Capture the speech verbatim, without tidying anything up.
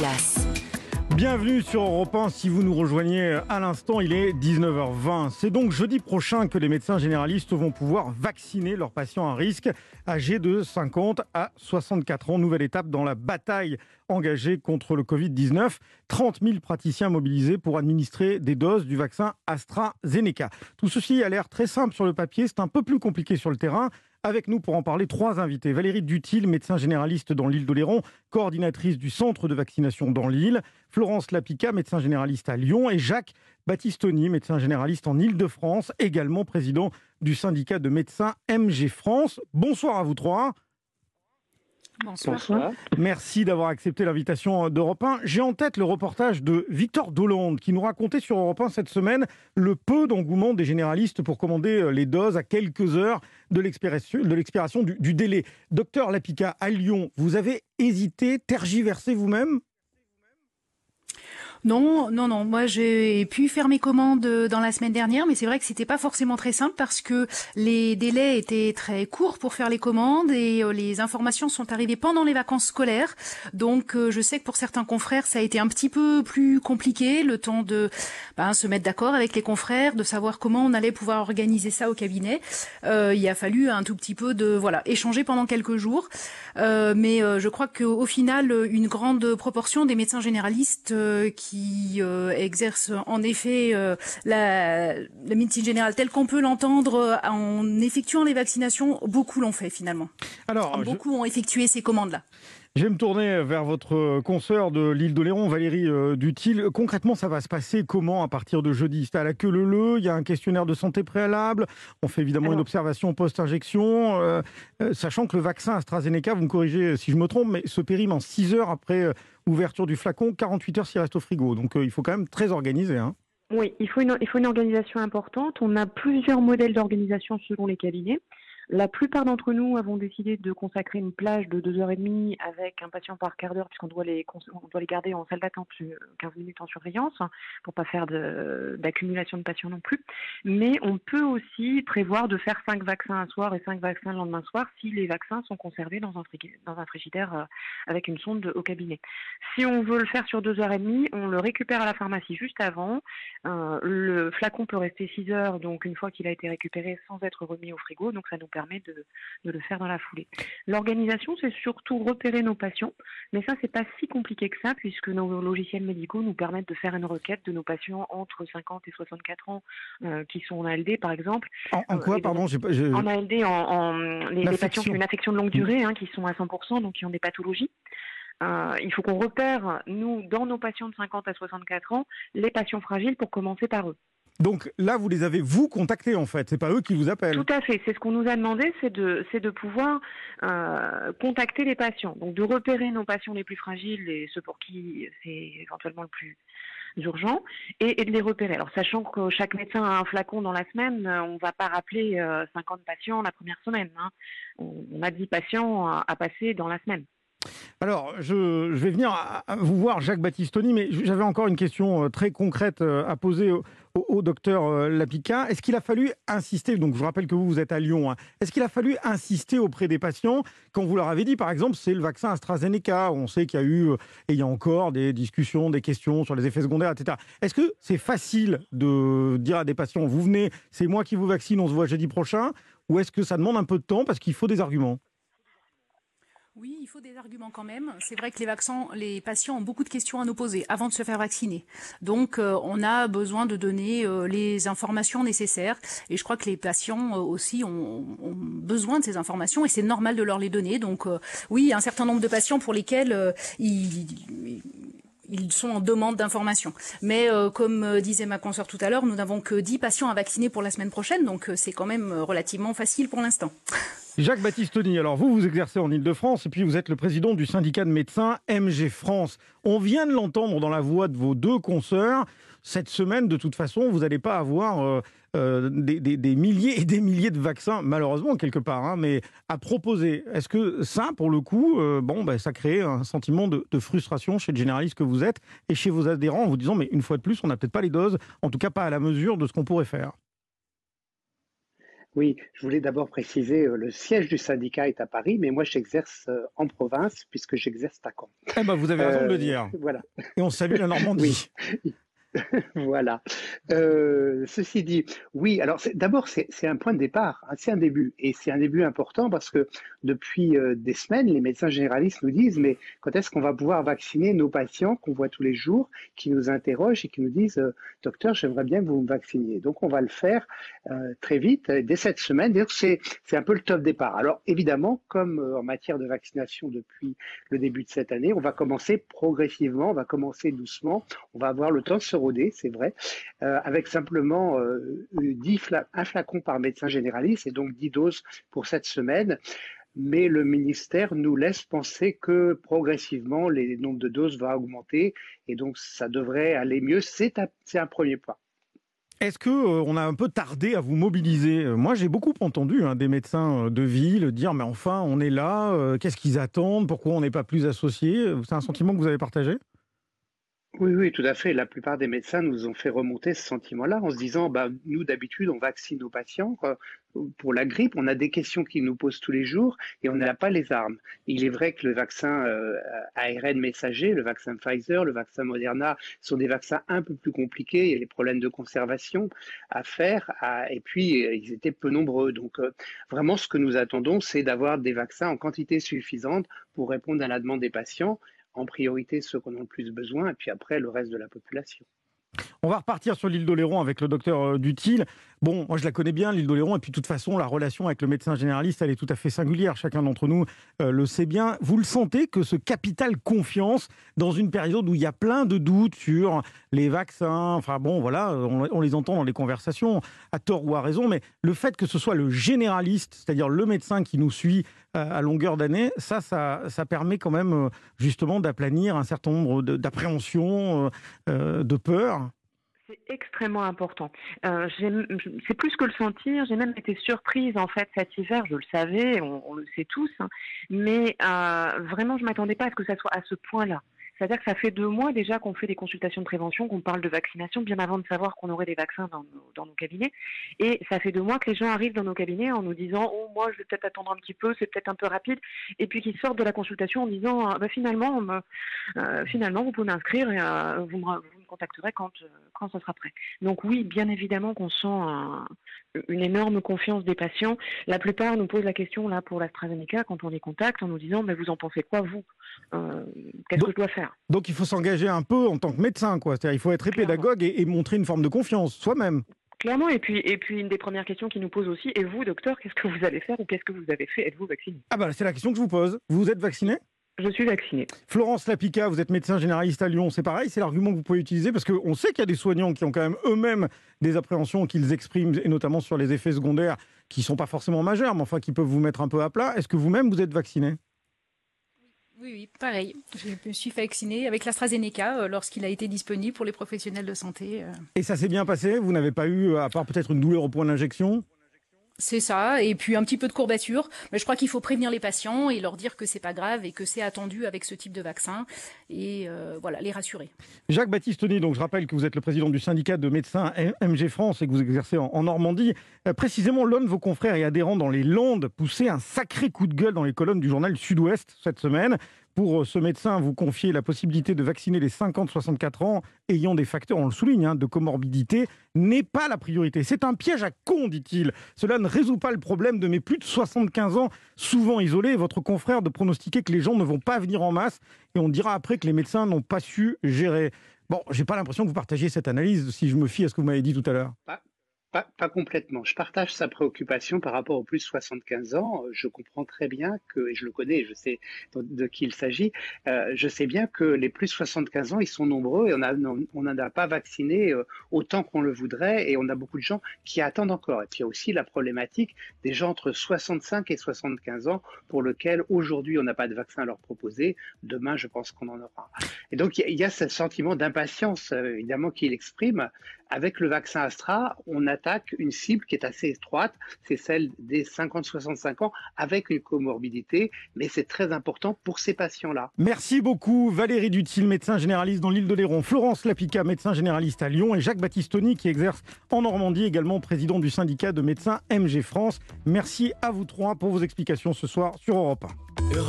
place. Bienvenue sur Europe un, si vous nous rejoignez à l'instant, il est dix-neuf heures vingt. C'est donc jeudi prochain que les médecins généralistes vont pouvoir vacciner leurs patients à risque âgés de cinquante à soixante-quatre ans. Nouvelle étape dans la bataille engagée contre le covid dix-neuf. trente mille praticiens mobilisés pour administrer des doses du vaccin AstraZeneca. Tout ceci a l'air très simple sur le papier, c'est un peu plus compliqué sur le terrain. Avec nous pour en parler, trois invités. Valérie Dutil, médecin généraliste dans l'île d'Oléron, coordinatrice du centre de vaccination dans l'île. Florence Lapica, médecin généraliste à Lyon. Et Jacques Battistoni, médecin généraliste en Île-de-France, également président du syndicat de médecins M G France. Bonsoir à vous trois. Bonsoir. Bonsoir. Merci d'avoir accepté l'invitation d'Europe un. J'ai en tête le reportage de Victor Dolande qui nous racontait sur Europe un cette semaine le peu d'engouement des généralistes pour commander les doses à quelques heures de l'expiration, de l'expiration du, du délai. Docteur Lapica, à Lyon, vous avez hésité, tergiversé vous-même ? Non, non, non. Moi, j'ai pu faire mes commandes dans la semaine dernière, mais c'est vrai que c'était pas forcément très simple parce que les délais étaient très courts pour faire les commandes et les informations sont arrivées pendant les vacances scolaires. Donc, je sais que pour certains confrères, ça a été un petit peu plus compliqué, le temps de ben, se mettre d'accord avec les confrères, de savoir comment on allait pouvoir organiser ça au cabinet. Euh, il a fallu un tout petit peu de voilà échanger pendant quelques jours, euh, mais euh, je crois qu'au final, une grande proportion des médecins généralistes euh, qui qui euh, exerce en effet euh, la, la médecine générale telle qu'on peut l'entendre euh, en effectuant les vaccinations, beaucoup l'ont fait finalement. Alors, beaucoup je... ont effectué ces commandes-là. Je vais me tourner vers votre consoeur de l'île d'Oléron, Valérie euh, Dutil. Concrètement, ça va se passer comment à partir de jeudi ? C'est à la queue leu-leu, il y a un questionnaire de santé préalable, on fait évidemment Alors... une observation post-injection, euh, euh, sachant que le vaccin AstraZeneca, vous me corrigez si je me trompe, mais se périme en six heures après euh, ouverture du flacon, quarante-huit heures s'il reste au frigo. Donc euh, il faut quand même très organiser. Hein. Oui, il faut, une, il faut une organisation importante. On a plusieurs modèles d'organisation selon les cabinets. La plupart d'entre nous avons décidé de consacrer une plage de deux heures trente avec un patient par quart d'heure puisqu'on doit les, on doit les garder en salle d'attente quinze minutes en surveillance pour pas faire de, d'accumulation de patients non plus. Mais on peut aussi prévoir de faire cinq vaccins un soir et cinq vaccins le lendemain soir si les vaccins sont conservés dans un, dans un frigidaire avec une sonde au cabinet. Si on veut le faire sur deux heures trente, on le récupère à la pharmacie juste avant. Euh, le flacon peut rester six heures, donc une fois qu'il a été récupéré sans être remis au frigo, donc ça nous permet de, de le faire dans la foulée. L'organisation, c'est surtout repérer nos patients, mais ça, c'est pas si compliqué que ça, puisque nos logiciels médicaux nous permettent de faire une requête de nos patients entre cinquante et soixante-quatre ans euh, qui sont en A L D, par exemple. En, en quoi, euh, pardon j'ai pas, j'ai... En A L D, en, en, les, les patients qui ont une affection de longue durée, hein, qui sont à cent pour cent, donc qui ont des pathologies. Euh, il faut qu'on repère, nous, dans nos patients de cinquante à soixante-quatre ans, les patients fragiles pour commencer par eux. Donc là, vous les avez, vous, contactés en fait, c'est pas eux qui vous appellent. Tout à fait, c'est ce qu'on nous a demandé, c'est de, c'est de pouvoir euh, contacter les patients, donc de repérer nos patients les plus fragiles et ceux pour qui c'est éventuellement le plus urgent, et, et de les repérer. Alors sachant que chaque médecin a un flacon dans la semaine, on ne va pas rappeler euh, cinquante patients la première semaine, hein. on, on a dix patients à, à passer dans la semaine. Alors, je, je vais venir à, à vous voir, Jacques Battistoni, mais j'avais encore une question très concrète à poser au, au, au docteur Lapica. Est-ce qu'il a fallu insister, donc je vous rappelle que vous, vous êtes à Lyon, hein, est-ce qu'il a fallu insister auprès des patients quand vous leur avez dit, par exemple, c'est le vaccin AstraZeneca, on sait qu'il y a eu, et il y a encore des discussions, des questions sur les effets secondaires, et cetera. Est-ce que c'est facile de dire à des patients, vous venez, c'est moi qui vous vaccine, on se voit jeudi prochain, ou est-ce que ça demande un peu de temps parce qu'il faut des arguments ? Oui, il faut des arguments quand même. C'est vrai que les vaccins, les patients ont beaucoup de questions à nous poser avant de se faire vacciner. Donc, euh, on a besoin de donner euh, les informations nécessaires. Et je crois que les patients euh, aussi ont, ont besoin de ces informations et c'est normal de leur les donner. Donc, euh, oui, il y a un certain nombre de patients pour lesquels euh, ils... ils sont en demande d'informations. Mais euh, comme euh, disait ma consoeur tout à l'heure, nous n'avons que dix patients à vacciner pour la semaine prochaine. Donc, euh, c'est quand même euh, relativement facile pour l'instant. Jacques Battistoni, alors vous, vous exercez en Île-de-France et puis vous êtes le président du syndicat de médecins M G France. On vient de l'entendre dans la voix de vos deux consoeurs. Cette semaine, de toute façon, vous n'allez pas avoir euh, euh, des, des, des milliers et des milliers de vaccins, malheureusement, quelque part, hein, mais à proposer. Est-ce que ça, pour le coup, euh, bon, ben, ça crée un sentiment de, de frustration chez le généraliste que vous êtes et chez vos adhérents en vous disant, mais une fois de plus, on n'a peut-être pas les doses, en tout cas pas à la mesure de ce qu'on pourrait faire? Oui, je voulais d'abord préciser, euh, le siège du syndicat est à Paris, mais moi j'exerce euh, en province puisque j'exerce à Caen. Eh ben, vous avez raison de le Euh, dire. voilà, Et on salue la oui. Normandie. Voilà. Euh, ceci dit, oui, alors c'est- d'abord, c'est c'est un point de départ, hein, c'est un début. Et c'est un début important parce que depuis euh, des semaines, les médecins généralistes nous disent, mais quand est-ce qu'on va pouvoir vacciner nos patients qu'on voit tous les jours, qui nous interrogent et qui nous disent, euh, docteur, j'aimerais bien que vous me vacciniez. Donc on va le faire euh, très vite, euh, dès cette semaine. D'ailleurs, c'est c'est un peu le top départ. Alors évidemment, comme euh, en matière de vaccination depuis le début de cette année, on va commencer progressivement, on va commencer doucement, on va avoir le temps de se roder, c'est vrai, euh, avec simplement euh, dix fla- un flacon par médecin généraliste et donc dix doses pour cette semaine. Mais le ministère nous laisse penser que progressivement, les nombres de doses va augmenter et donc ça devrait aller mieux. C'est un, c'est un premier pas. Est-ce que euh, on a un peu tardé à vous mobiliser? Euh, Moi, j'ai beaucoup entendu hein, des médecins euh, de ville dire mais enfin, on est là, euh, qu'est-ce qu'ils attendent? Pourquoi on n'est pas plus associés? C'est un sentiment que vous avez partagé? Oui, oui, tout à fait. La plupart des médecins nous ont fait remonter ce sentiment-là en se disant, bah, nous, d'habitude, on vaccine nos patients. euh, Pour la grippe, on a des questions qu'ils nous posent tous les jours et on n'a pas les armes. Il est vrai que le vaccin euh, A R N messager, le vaccin Pfizer, le vaccin Moderna sont des vaccins un peu plus compliqués. Il y a les problèmes de conservation à faire à- et puis euh, ils étaient peu nombreux. Donc, euh, vraiment, ce que nous attendons, c'est d'avoir des vaccins en quantité suffisante pour répondre à la demande des patients, en priorité ceux qui en ont le plus besoin, et puis après le reste de la population. On va repartir sur l'île d'Oléron avec le docteur euh, Duthil. Bon, moi je la connais bien, l'île d'Oléron, et puis de toute façon, la relation avec le médecin généraliste, elle est tout à fait singulière. Chacun d'entre nous euh, le sait bien. Vous le sentez que ce capital confiance, dans une période où il y a plein de doutes sur les vaccins, enfin bon, voilà, on, on les entend dans les conversations, à tort ou à raison, mais le fait que ce soit le généraliste, c'est-à-dire le médecin qui nous suit euh, à longueur d'année, ça, ça, ça permet quand même euh, justement d'aplanir un certain nombre de- d'appréhensions, euh, euh, de peurs. C'est extrêmement important. Euh, j'ai- c'est plus que le sentir. J'ai même été surprise en fait cet hiver. Je le savais, on, on le sait tous, hein, mais euh, vraiment, je m'attendais pas à ce que ça soit à ce point-là. C'est-à-dire que ça fait deux mois déjà qu'on fait des consultations de prévention, qu'on parle de vaccination, bien avant de savoir qu'on aurait des vaccins dans nos, dans nos cabinets. Et ça fait deux mois que les gens arrivent dans nos cabinets en nous disant « Oh, moi, je vais peut-être attendre un petit peu, c'est peut-être un peu rapide », et puis qu'ils sortent de la consultation en disant ah, bah, finalement, on me- euh, finalement, vous pouvez m'inscrire et euh, vous, me, vous me contacterez quand, euh, quand ça sera prêt. » Donc oui, bien évidemment qu'on sent un- une énorme confiance des patients. La plupart nous posent la question là pour l'AstraZeneca quand on les contacte en nous disant mais vous en pensez quoi vous Euh, Qu'est-ce Donc, que je dois faire? donc il faut s'engager un peu en tant que médecin, quoi. C'est-à-dire il faut être Clairement. pédagogue et, et montrer une forme de confiance soi-même. Clairement, et puis, et puis une des premières questions qu'ils nous posent aussi, et vous, docteur, qu'est-ce que vous allez faire ou qu'est-ce que vous avez fait? Êtes-vous vacciné? Ah bah c'est la question que je vous pose. Vous êtes vacciné? Je suis vacciné. Florence Lapica, vous êtes médecin généraliste à Lyon, c'est pareil, c'est l'argument que vous pouvez utiliser parce qu'on sait qu'il y a des soignants qui ont quand même eux-mêmes des appréhensions qu'ils expriment, et notamment sur les effets secondaires qui ne sont pas forcément majeurs, mais enfin qui peuvent vous mettre un peu à plat. Est-ce que vous-même vous êtes vacciné? Oui, oui, pareil. Je me suis vaccinée avec l'AstraZeneca euh, lorsqu'il a été disponible pour les professionnels de santé. euh. Et ça s'est bien passé? Vous n'avez pas eu, à part peut-être une douleur au point d'injection? C'est ça, et puis un petit peu de courbature. Mais je crois qu'il faut prévenir les patients et leur dire que c'est pas grave et que c'est attendu avec ce type de vaccin. Et euh, voilà, les rassurer. Jacques Baptistoni, donc je rappelle que vous êtes le président du syndicat de médecins M G France et que vous exercez en, en Normandie. Euh, précisément, l'un de vos confrères et adhérents dans les Landes poussait un sacré coup de gueule dans les colonnes du journal Sud-Ouest cette semaine. Pour euh, ce médecin, vous confiez la possibilité de vacciner les cinquante à soixante-quatre ans ayant des facteurs, on le souligne, hein, de comorbidité, n'est pas la priorité. C'est un piège à con, dit-il. Cela ne résout pas le problème de mes plus de soixante-quinze ans, souvent isolés. Votre confrère de pronostiquer que les gens ne vont pas venir en masse et on dira après que les médecins n'ont pas su gérer. Bon, j'ai pas l'impression que vous partagiez cette analyse si je me fie à ce que vous m'avez dit tout à l'heure. Pas, pas, pas complètement. Je partage sa préoccupation par rapport aux plus de soixante-quinze ans. Je comprends très bien que, et je le connais, je sais de, de qui il s'agit, euh, je sais bien que les plus de soixante-quinze ans, ils sont nombreux et on n'en a pas vacciné euh, autant qu'on le voudrait et on a beaucoup de gens qui attendent encore. Et puis il y a aussi la problématique des gens entre soixante-cinq et soixante-quinze ans pour lesquels aujourd'hui on n'a pas de vaccin à leur proposer. Demain, je pense qu'on en aura. Et donc il y, y a ce sentiment d'impatience, euh, évidemment, qu'il exprime. Avec le vaccin Astra, on a attaque une cible qui est assez étroite, c'est celle des cinquante soixante-cinq ans avec une comorbidité, mais c'est très important pour ces patients-là. Merci beaucoup Valérie Dutil, médecin généraliste dans l'Île-de-Léron, Florence Lapica, médecin généraliste à Lyon et Jacques Battistoni qui exerce en Normandie, également président du syndicat de médecins M G France. Merci à vous trois pour vos explications ce soir sur Europe un.